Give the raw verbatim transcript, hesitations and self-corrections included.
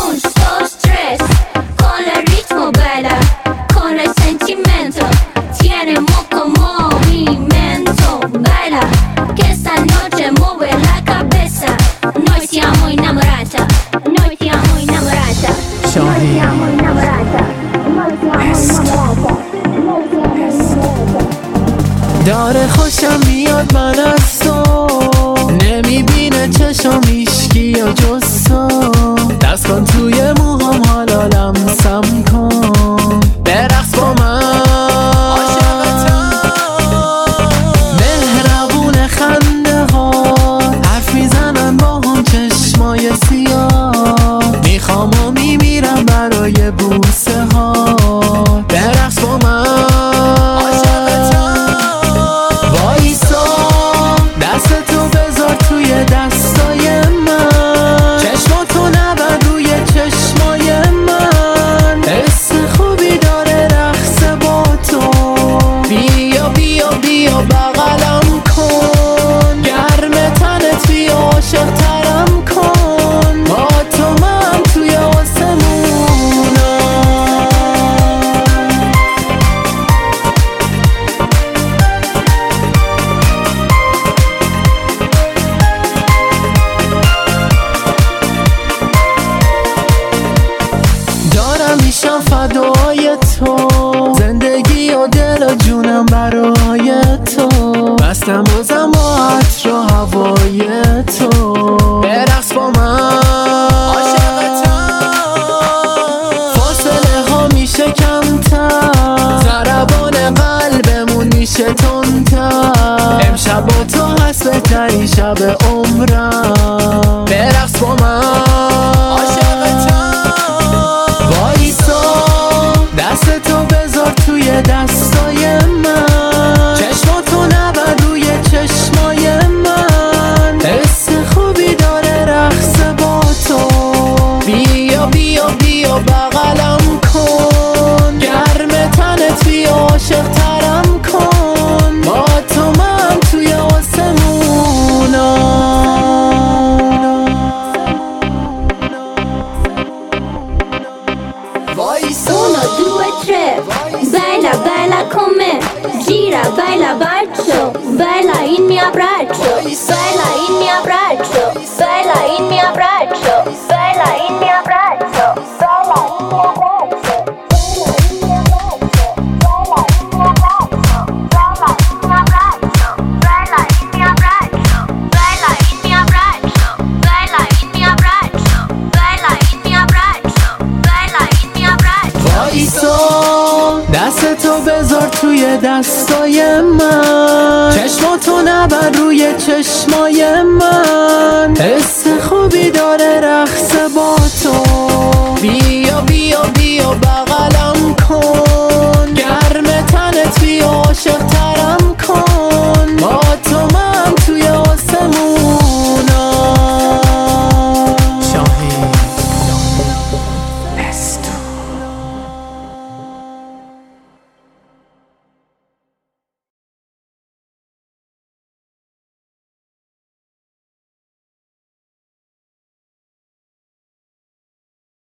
justo stress, con el ritmo baila, con el sentimiento, tenemos como movimiento. Baila, que esta noche mueve la cabeza. Noi siamo innamorata, noi siamo innamorata, noi siamo innamorata, noi siamo innamorata. داره خوشم میاد من از تو، نمیبینه چشم ایشکی یا جز تو. دست کن توی موهام حالا لمسم کن، برقص با من عاشقتم. مهربون خنده ها حرف میزنن با هم چشمای سیاه، میخوام و میمیرم برای بوسه ها. برقص با من میشم فدای تو، زندگی و دل و جونم برای تو. بستم بازم با عطر و هوای تو. برقص با من عاشقتم، فاصله ها میشه کمتر، ضربان قلبمون میشه تندتر. امشب با تو هست بهترین شب عمرم. برقص با من دستتو بذار توی دستای من، چشماتو نبر روی چشمای من. حس خوبی داره رقص با تو، بیا بیا بیا بغلم کن، گرم تنت بیا عاشق ترم کن. با تو من توی آسمونم. Uno, due, tre, baila, baila con me, gira, baila, bacio, baila in mio abbraccio, baila in mio abbraccio, baila in mio abbraccio, baila in mio abbraccio, baila in mio abbraccio, baila in mio abbraccio, baila in mio abbraccio, baila in mio abbraccio, baila in mio abbraccio, baila in mio abbraccio, baila in mio abbraccio, baila in mio abbraccio. وایسا دستتو بذار توی دستای من، چشماتو نبر روی چشمای من.